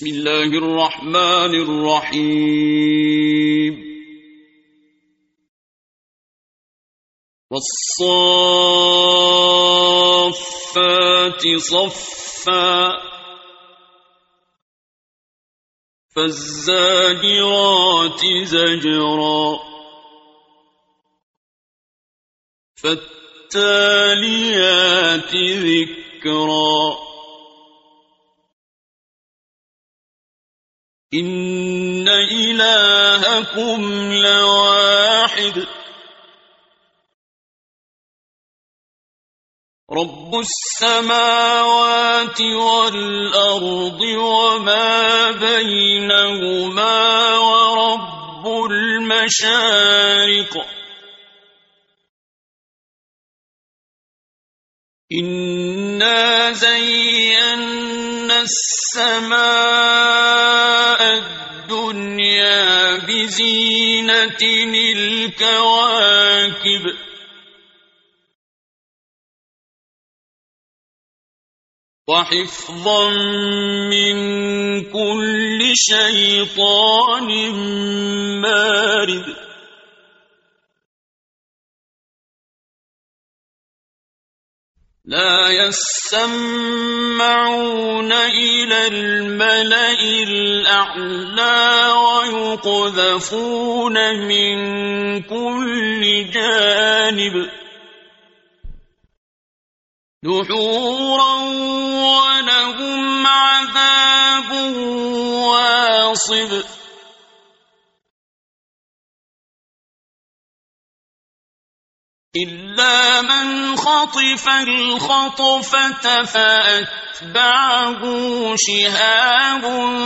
بسم الله الرحمن الرحيم والصافات صفا فالزاجرات زجرا فالتاليات ذكرا إن إلهكم لواحد رب السماوات والأرض وما بينهما ورب المشارق إنا زينا السماء الدنيا بزينة الكواكب وحفظا من كل شيطان مارد لا يسمعون إلى الملأ الأعلى ويقذفون من كل جانب دحورا ولهم عذاب واصب إلا من خطف الخطفة فأتبعه شهاب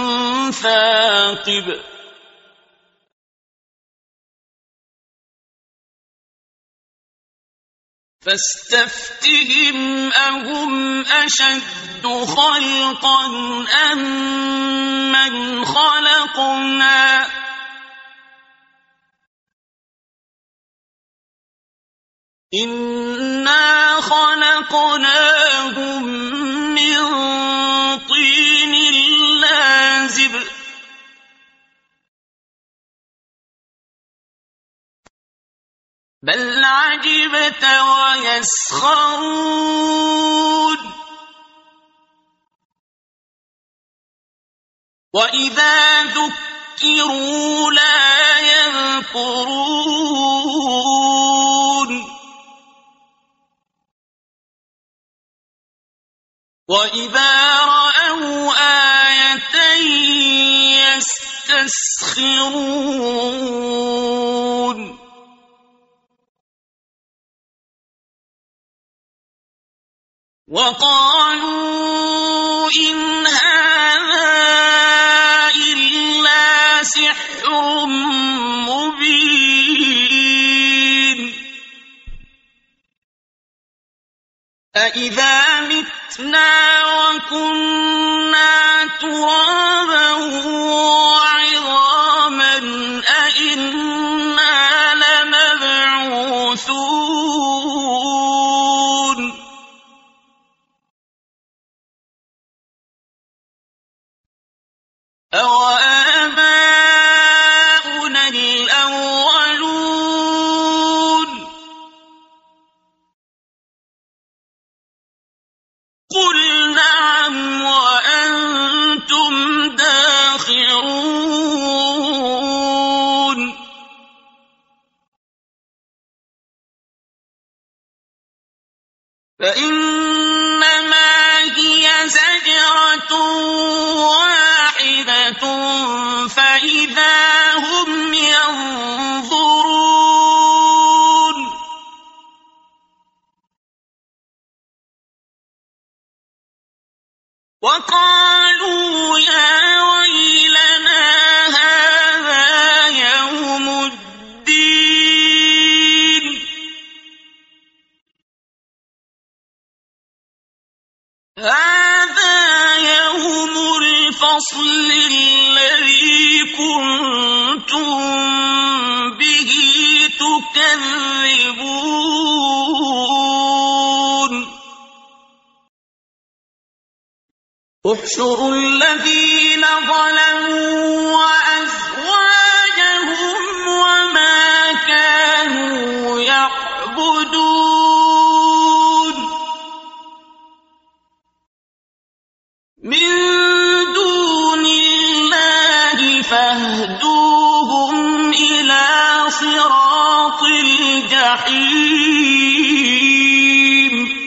ثاقب فاستفتهم أهم أشد خلقا أم من خلقنا إنا خلقناهم من طين لازب بل عجبت ويسخرون وإذا ذكروا لا يذكرون وإذا رأوا آية يستسخرون وقالوا إن هذا إلا سحر مبين أإذا متنا وكنا ترابا وعظاما أإنا لمبعوثون أوآباؤنا الأولون قل نعم وأنتم داخرون فإنما هي زجرة واحدة فإذا هم ينظرون وقالوا يا ويلنا هذا يوم الدين هذا يوم الفصل الذي كنتم به تكذبون احشروا الذين ظلموا وأزواجهم وما كانوا يعبدون من دون الله فاهدوهم إلى صراط الجحيم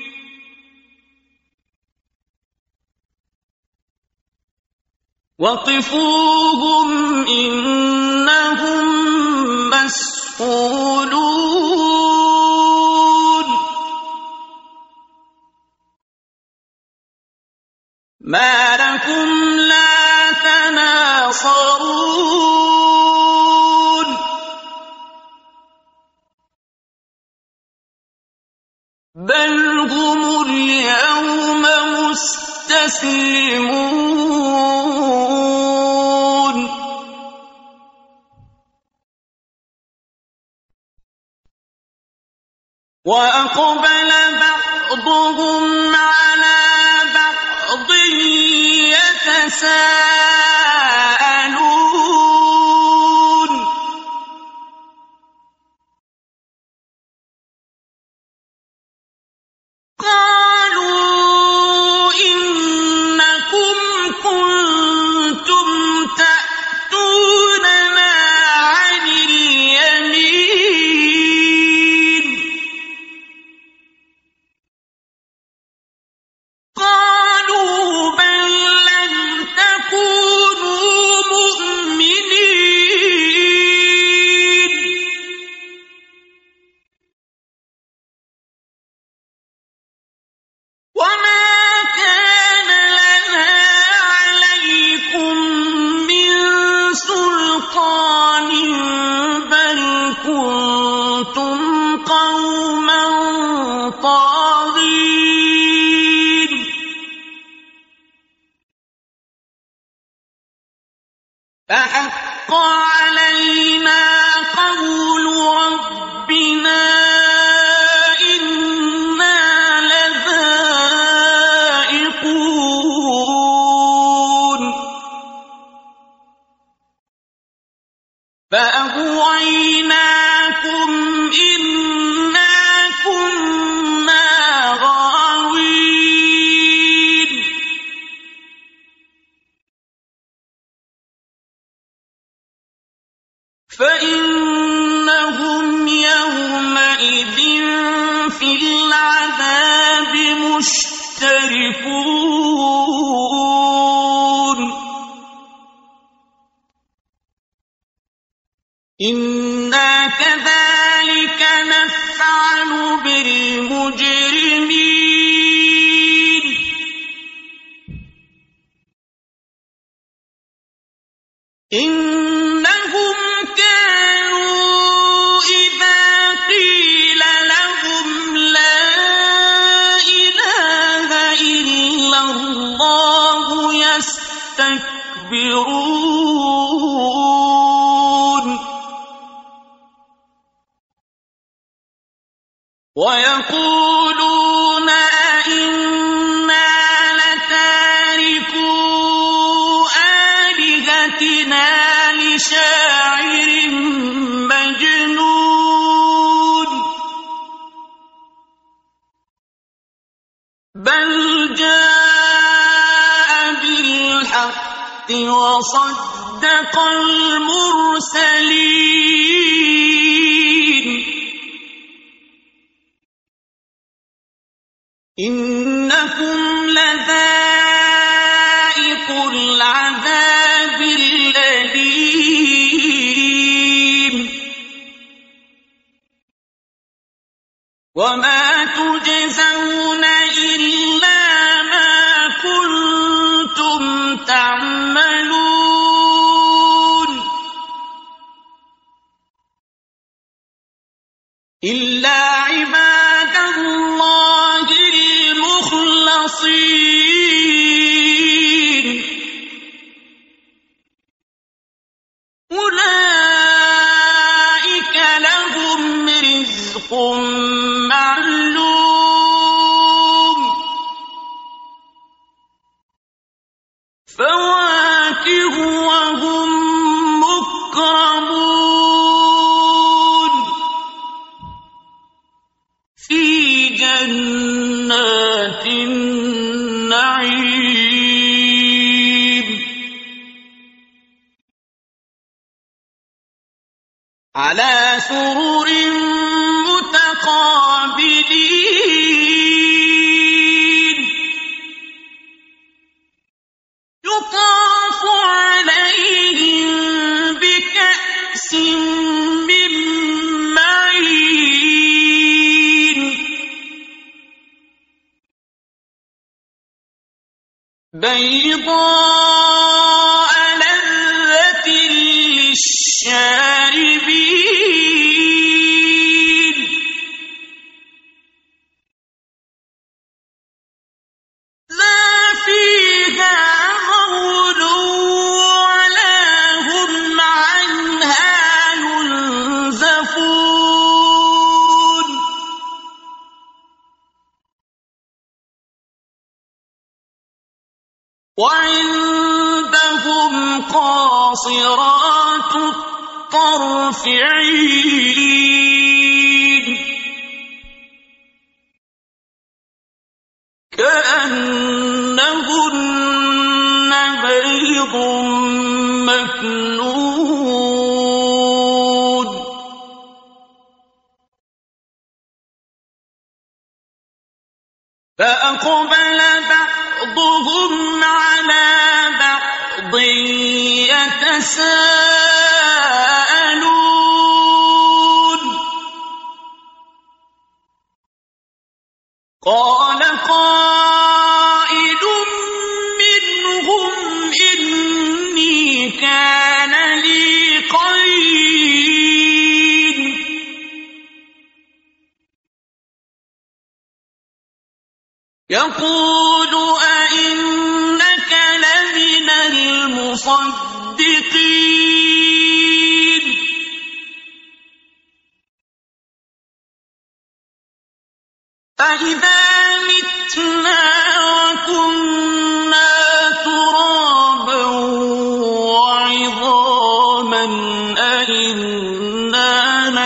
وقفوهم إنهم مسئولون ما لكم لا تناصرون بل هم اليوم مستسلمون وأقبل بعضهم على بعض يتساءلون قالوا إنكم كنتم تأتوننا عن اليمين قالوا بل لم تكونوا مؤمنين وما كان لنا عليكم من سلطان بل كنتم قوما طاغين فحق علينا قول ربنا إنا لذائقون فأغويناكم إنا كنا غاوين فإنهم يومئذ في العذاب مشتركون إنا كذلك نفعل بالمجرمين إنهم كانوا إذا قيل لهم لا إله إلا الله يستكبرون ويقولون أئنا لتاركو آلهتنا لشاعر مجنون بل جاء بالحق وصدق المرسلين إنكم لذائق العذاب الأليم وما تجزون إلا ما كنتم تعملون إلا عباد الله المخلصين أولئك لهم رزق معلوم فواكه وهم مكرمون في جنات النعيم على سرر متقابلين يطاف عليهم بكأس من معين بيضاء لذة للشاربين لا فيها غول ولا هم عنها ينزفون وعندهم قاصرات الطرف عين كأنهن بيض مكنون فأقبل بعضهم على بعض يتساءلون قال قائل منهم إني كان لي قرين يقول أئنك لمن المصدقين أإذا متنا وكنا ترابا وعظاما أإنا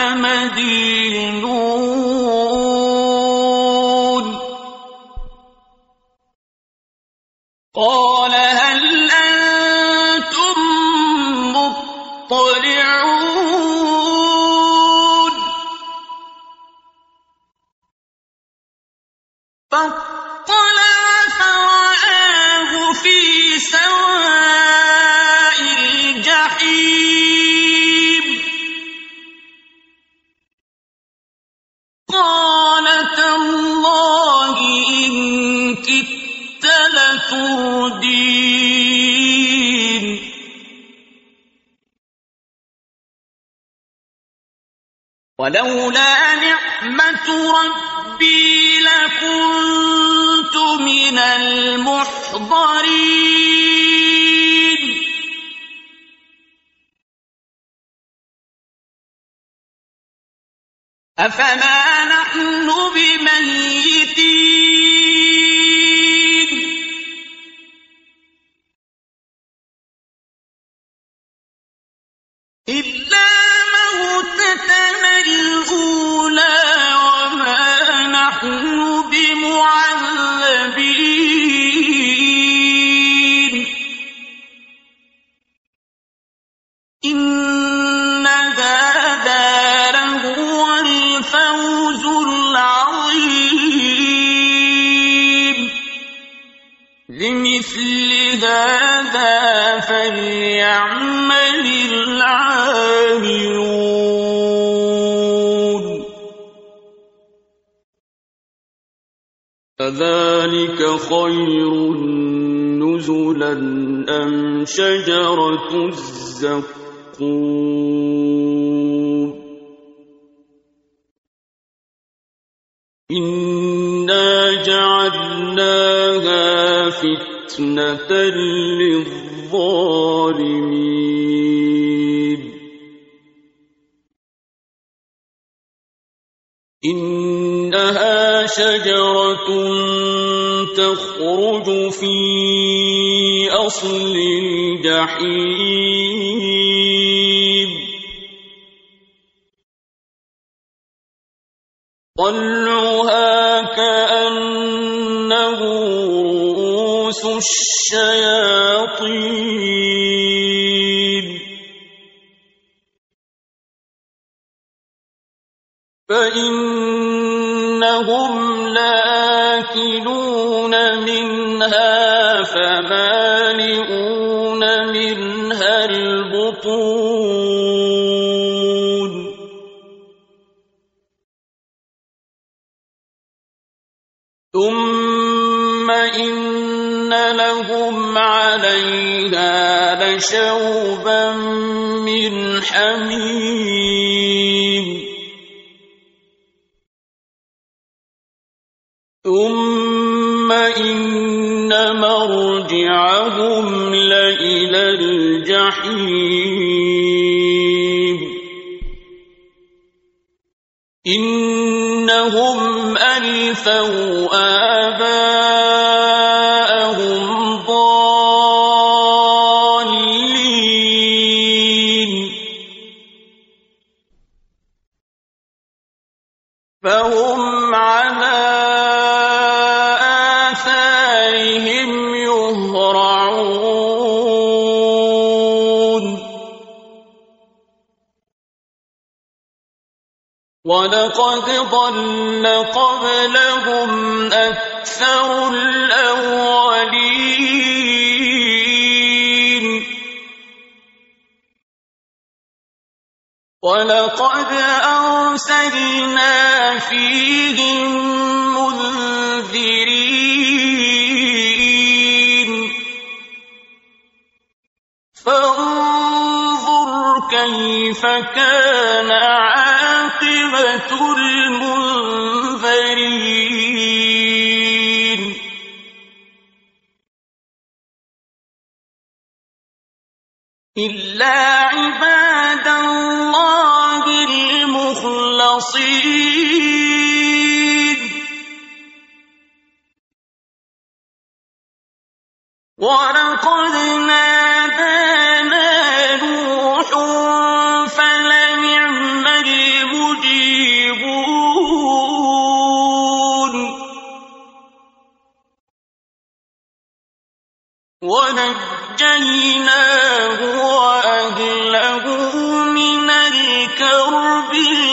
لمدينون قال هل أنتم مطلعون فاطلع فرآه في سواء الجحيم قال تالله إن كدت لتردين ولولا نعمة ربي لكنت من المحضرين أفما نحن بميتين إلا موتتنا الأولى وما نحن بمعذبين إن هذا لهو الفوز العظيم لمثل هذا فليعمل العاملون أذلك خير نزلا أم شجرة الزقوم إنا جعلناها فتنة للظالمين إنها شجرة تخرج في أصل الجحيم طلعها كأنه رؤوس الشياطين فإنهم لآكلون منها فمالئون منها البطون ثم إن لهم عليها لشوبا من حميم ثم إن مرجعهم لإلى الجحيم إنهم ألفوا آباءهم ضالين فهم على آثارهم يهرعون ولقد ضل قبلهم أكثر الأولين ولقد أرسلنا فيهم منذرين فانظر كيف كان عاقبة المنذرين إلا عباد الله المخلصين ولقد نادانا نوح فلنعم المجيبون ونجيناه وأهله من الكرب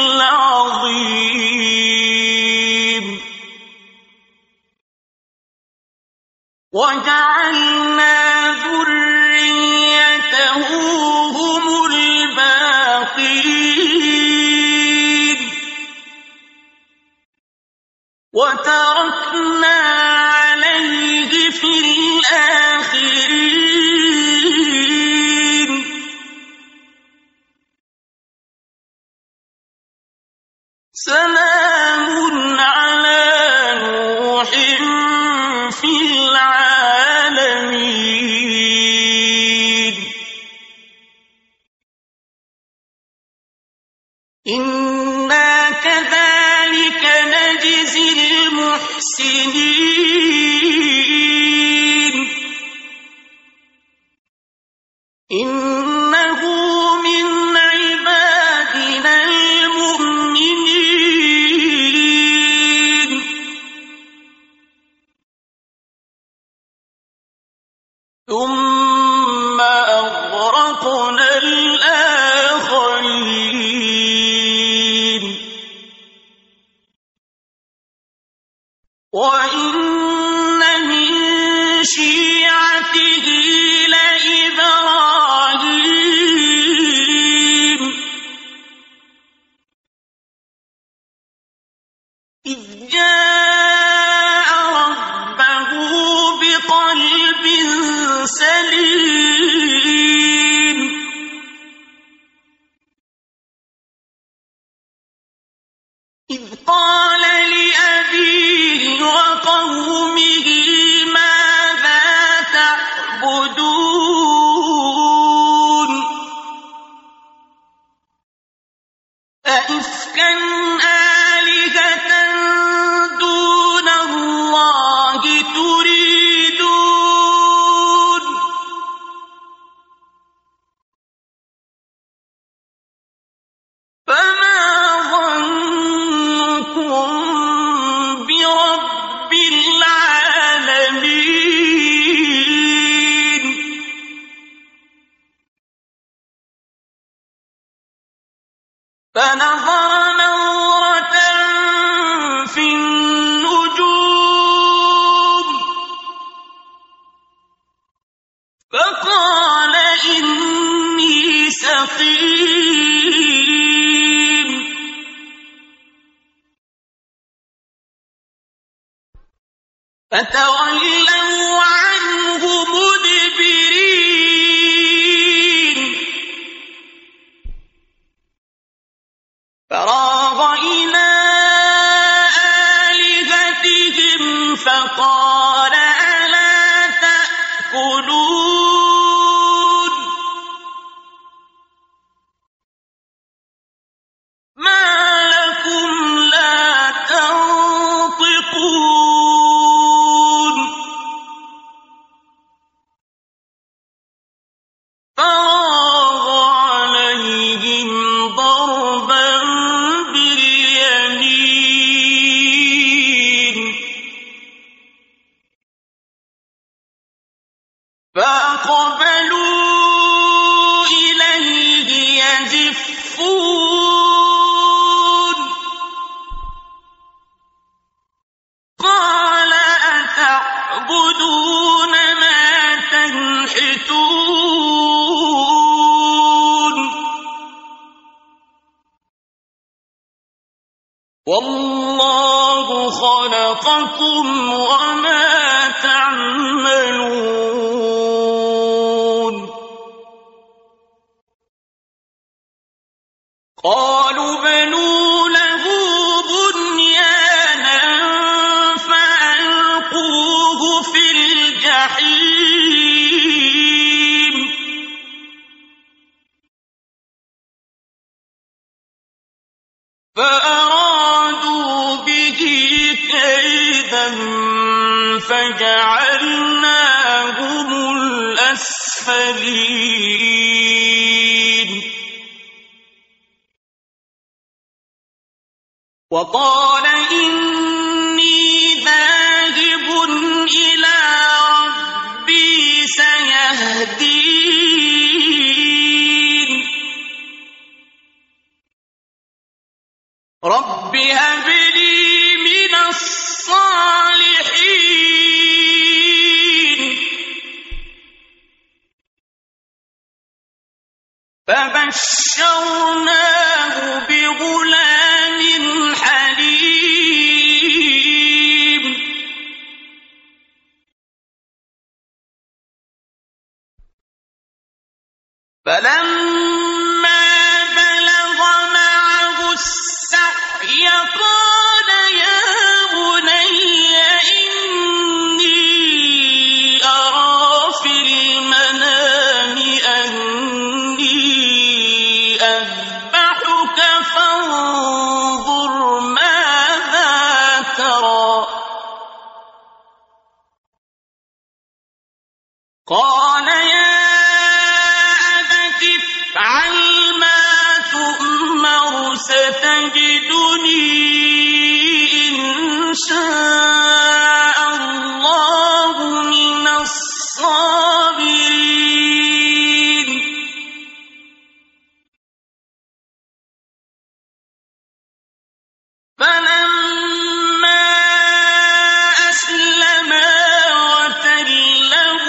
العظيم وجعلنا ذريته هم الباقين وتركنا عليه في الآخرين سلام على نوح في العالمين إنا كذلك نجزي المحسنين إنه من عبادنا المؤمنين ثم أغرقنا الآخرين وإن من شيعته لإبراهيم إذ جاء ربه بقلب سليم إذ قال لأبيه وقومه ماذا تعبدون أئفكا آلهة دون الله تريدون فنظر نظرة في النجوم فقال إني سقيم فتولوا عنه مدبرين فراغ إلى آلهتهم فقال ألا تأكلون ما لكم لا تنطقون فراغ عليهم ضربا باليمين فأقبلوا إليه يزفون قال أتعبدون ما تنحتون والله خلقكم وما تعملون قالوا بنوا له بنيانا فألقوه في الجحيم فأرادوا به كيدا فجعلناهم الأسفلين وقال إني ذاهب إلى ربي سيهدين رب هب لي من الصالحين فبشرناه بغلام حليم فلما بلغ معه السعي قال يا بني إني أرى في المنام أني أذبحك فانظر ماذا ترى قال يا أبت افعل ما تؤمر ستجدني إن شاء الله من الصابرين فلما أسلما وتله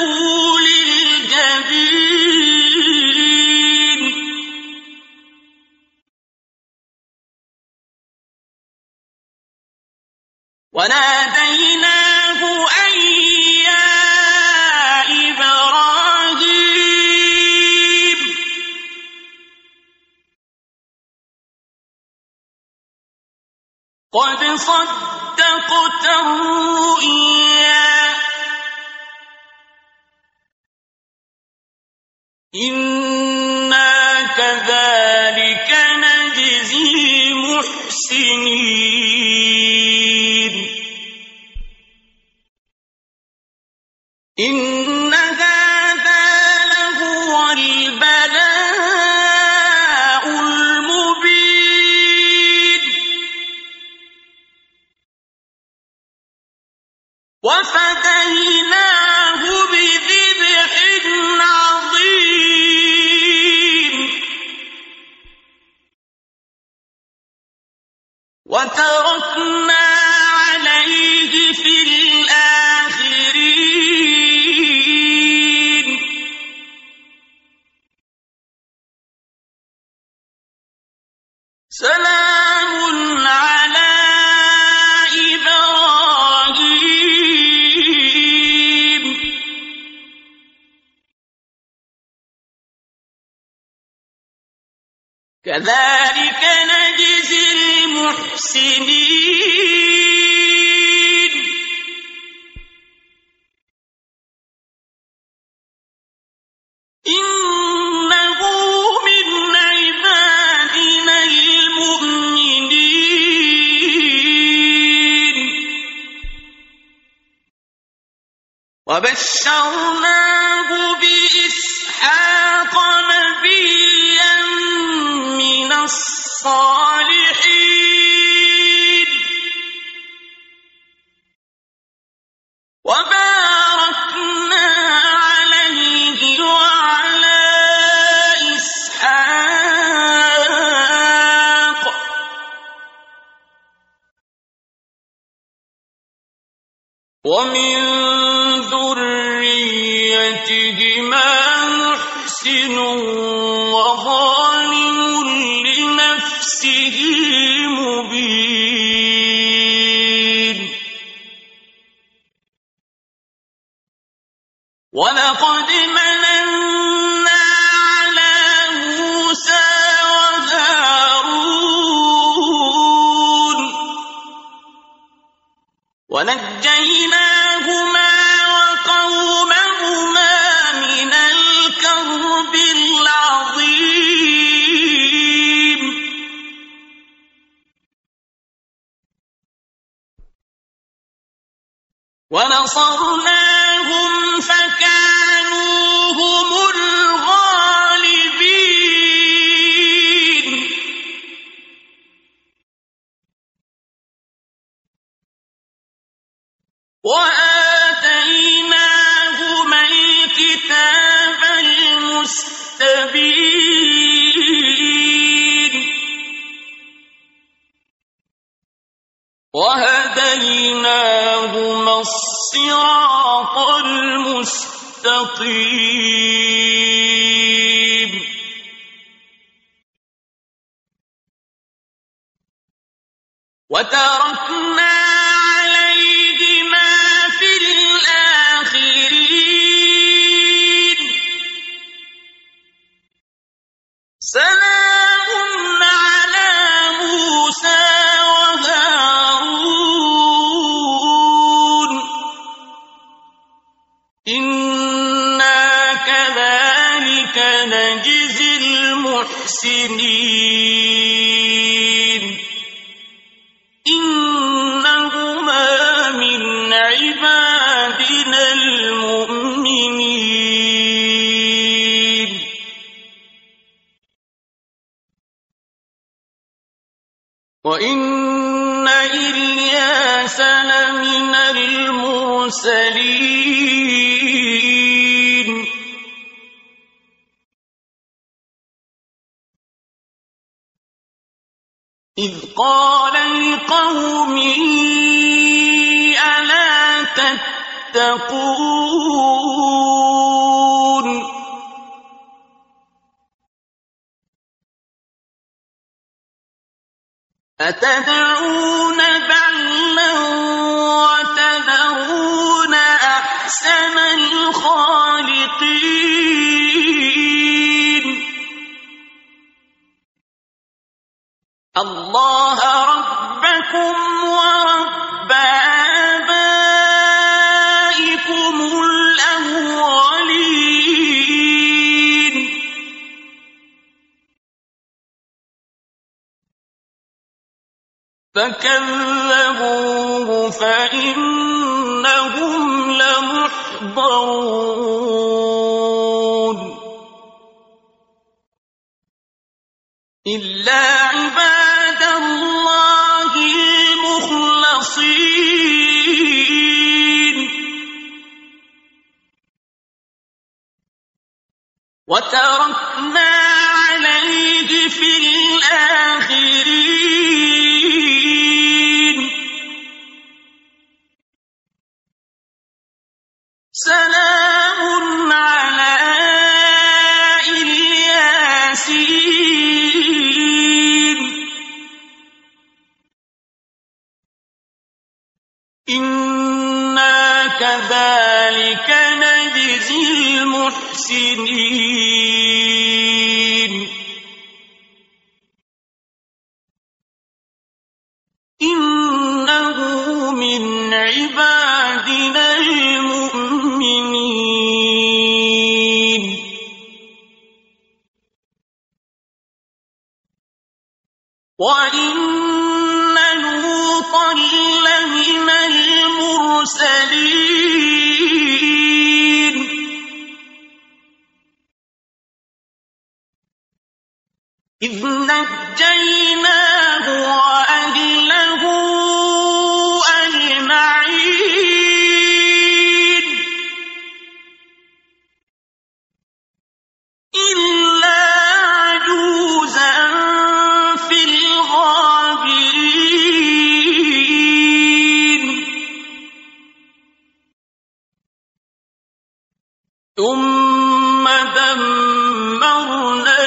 للجبين وناديناه أن يا إبراهيم قد صدقت الرؤيا إنا كذلك نجزي المحسنين إن هذا لهو البلاء المبين وفديناه بذبح عظيم كذلك نجزي المحسنين إنه من عبادنا المؤمنين وبشرناه بإسحاق نبيا من الصالحين وباركنا عليه وعلى إسحاق ومن ذريتهما محسن وظالم لنفسه مبين ولقد مننا على موسى وهارون ونجيناهما وقومهما من الكرب العظيم ونصرناهم فكانوا هم الغالبين وآتيناهما الكتاب المستبين وهديناهما الصراط المستقيم وتركنا عليهما في الآخرين سلام على موسى وهارون إنا كذلك نجزي المحسنين إنهما من عبادنا المؤمنين وإن إلياس لمن المرسلين إذ قال لقومه ألا تتقون أتدعون بعلا وتذرون أحسن الخالقين الله ربكم ورب آبائكم الأولين فكذبوه فإنهم لمحضرون إلا عباد الله المخلصين وتركنا عليه في الآخرين سلام على الياسين إنا كذلك نجزي المحسنين وَإِنَّ لُوطًا لَّمِنَ الْمُرْسَلِينَ إِذْ نَجَّيْنَاهُ وَأَهْلَهُ أَجْمَعِينَ إِلَّا عَجُوزًا فِي الْغَابِرِينَ ثُمَّ دَمَّرْنَا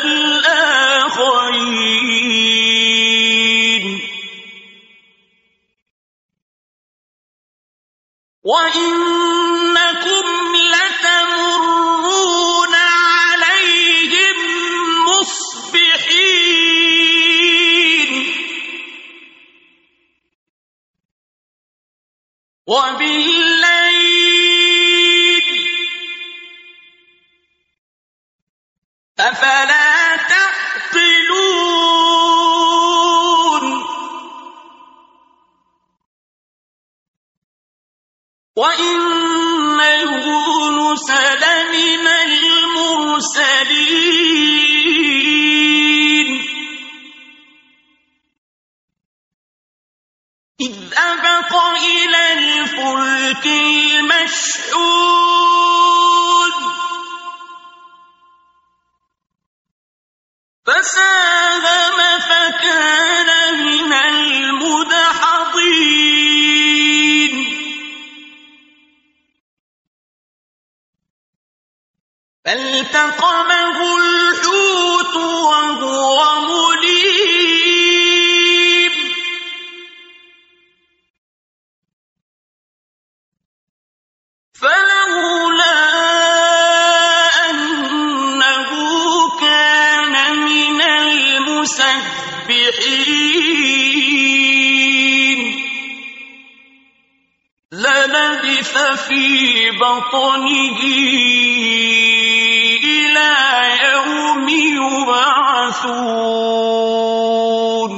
الْآخَرِينَ وَإِنَّكُمْ لَتَمُرُّونَ عَلَيْهِم مُّصْبِحِينَ وَبِاللَّيْلِ ۗ أَفَلَا تَعْقِلُونَ وَإِنَّ يُونُسَ لَمِنَ الْمُرْسَلِينَ إِذْ أَبَقَ إِلَى الْفُلْكِ الْمَشْحُونِ فَسَاهَمَ فَكَانَ مِنَ الْمُدْحَضِينَ فَالْتَقَمَهُ الْحُوتُ وَهُوَ مُلِيمٌ فَلَوْلَا أَنَّهُ كَانَ مِنَ الْمُسَبِّحِينَ لَلَبِثَ فِي بَطْنِهِ إِلَىٰ يَوْمِ يُبْعَثُونَ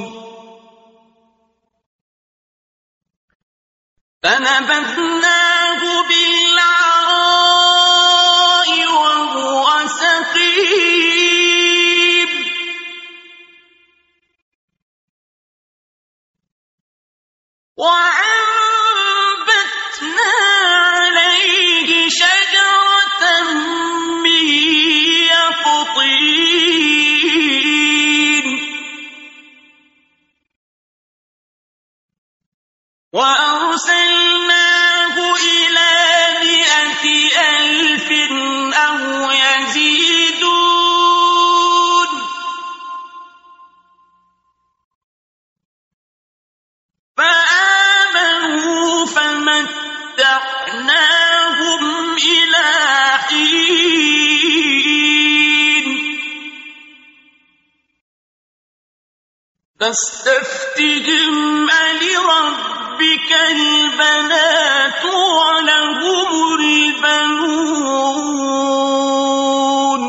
فَنَبَذْنَاهُ بِالْعَرَاءِ وَهُوَ سَقِيمٌ وَأَنبَتْنَا عَلَيْهِ شَجَرَةً مِّن يَقْطِينٍ وَأَرْسَلْنَاهُ إِلَىٰ 100,000 أَوْ يَزِيدُونَ فَآمَنُوا فَمَتَّعْنَاهُمْ إِلَىٰ حِينٍ فَاسْتَفْتِهِمْ أَلِرَبِّكَ الْبَنَاتُ وَلَهُمُ الْبَنُونَ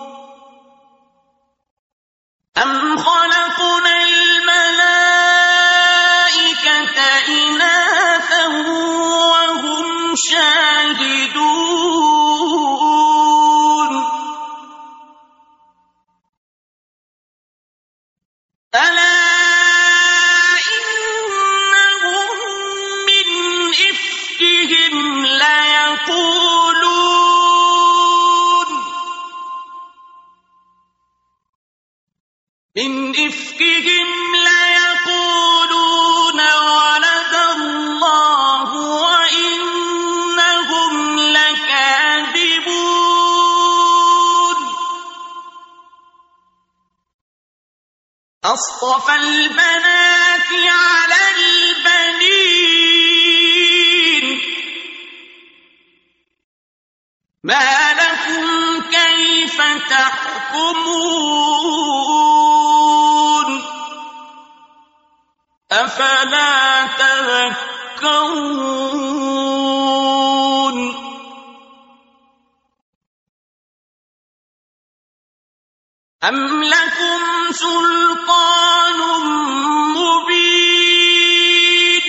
أَمْ خَلَقْنَا الْمَلَائِكَةَ إِنَاثًا وَهُمْ شَاهِدُونَ أَلَا إِنَّهُم مِّنْ إِفْكِهِمْ لَيَقُولُونَ وَلَدَ اللَّهُ وَإِنَّهُمْ لَكَاذِبُونَ أَصْطَفَى الْبَنَاتِ عَلَى الْبَنِينَ مَا لَكُمْ كَيْفَ تَحْكُمُونَ أَفَلَا تَذَكَّرُونَ أَمْ لَكُمْ سُلْطَانٌ مُّبِينٌ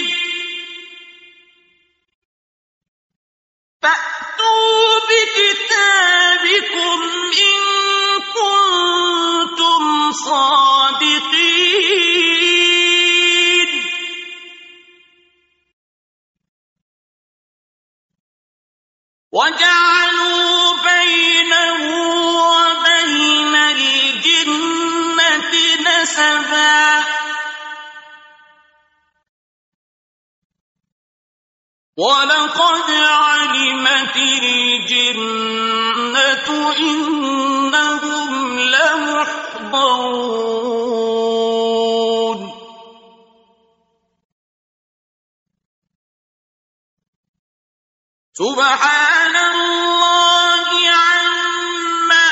فَأْتُوا بِكِتَابِكُمْ إِن كُنتُمْ صَادِقِينَ وَجَعَلُوا بَيْنَهُ وَبَيْنَ الْجِنَّةِ نَسَبًا وَلَقَدْ عَلِمَتِ الْجِنَّةُ إِنَّهُمْ لَمُحْضَرُونَ سُبْحَانَ اللَّهِ عَمَّا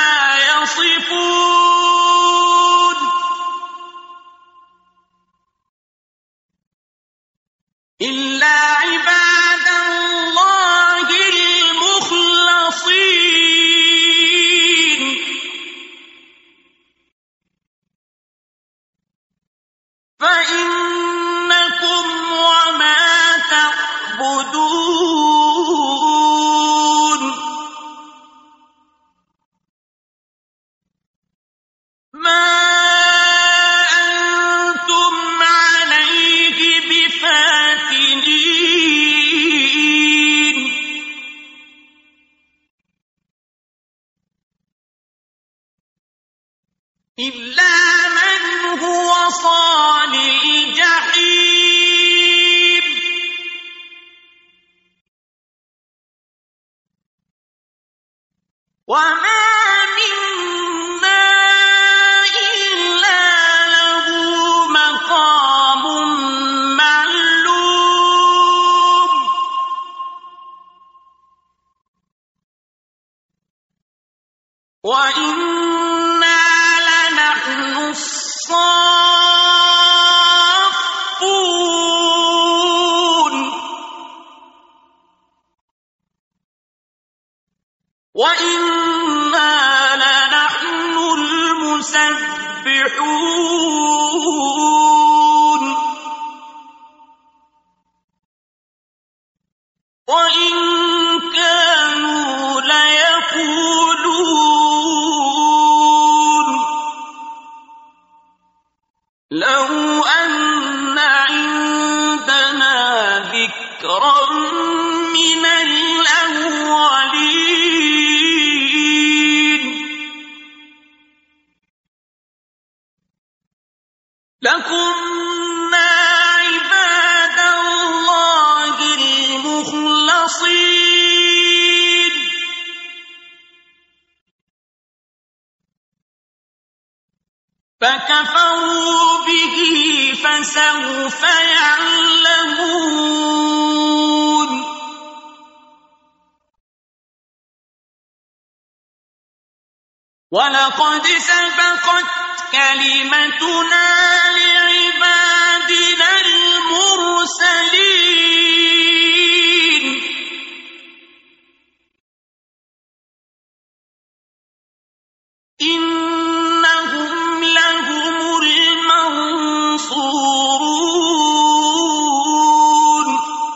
يَصِفُونَ إِلَّا عِبَادَ اللَّهِ الْمُخْلَصِينَ فَإِنَّكُمْ وَمَا تَعْبُدُونَ مَا أَنتُمْ عَلَيْهِ بِفَاتِنِينَ إِلَّا مَنْ هُوَ صَالِ الْجَحِيمِ وَمَا مِنَّا إِلَّا لَهُ مَقَامٌ مَّعْلُومٌ وَإِنَّا لَنَحْنُ الصَّافُّونَ وَإِنَّا لَنَحْنُ الْمُسَبِّحُونَ وَإِن كَانُوا لَيَقُولُونَ لَوْ أَنَّ عِندَنَا ذِكْرًا مِّنَ الْأَوَّلِينَ لَكُنَّا عِبَادَ اللَّهِ الْمُخْلَصِينَ فَكَفَرُوا بِهِ فَسَوْفَ يَعْلَمُونَ وَلَقَدْ سَبَقَتْ كَلِمَتُنَا لِعِبَادِنَا الْمُرْسَلِينَ إِنَّهُمْ لَهُمُ الْمَنصُورُونَ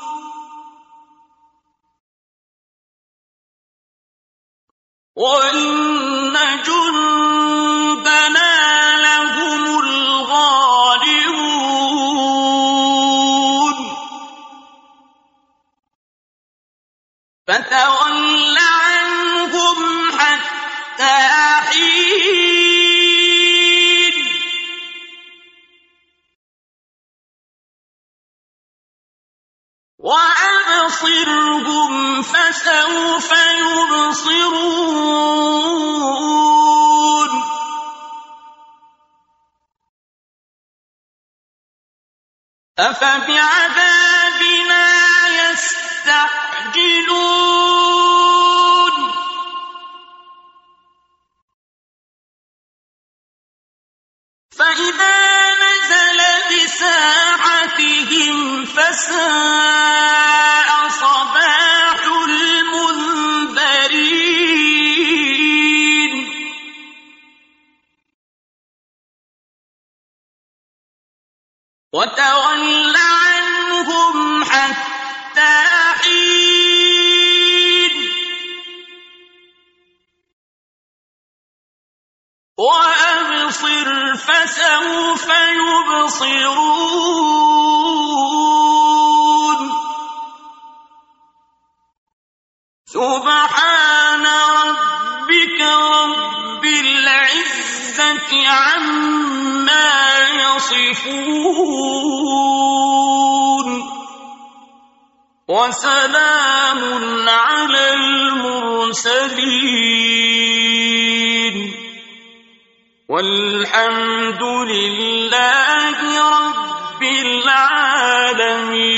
وَإِنَّ جُندَنَا لَهُمُ الْغَالِبُونَ فَتَوَلَّ عَنْهُمْ حَتَّىٰ حِينٍ وَأَبْصِرْهُمْ فَسَوْفَ يُبْصِرُونَ أَفَبِعَذَابِنَا يَسْتَعْجِلُونَ فَإِذَا نَزَلَ بِسَاحَتِهِمْ فَسَاءَ صَبَاحُ الْمُنذَرِينَ وتول عنهم حتى حين وأبصر فسوف يبصرون سبحان ربك رب العزة عما يصفون وسلام على المرسلين والحمد لله رب العالمين.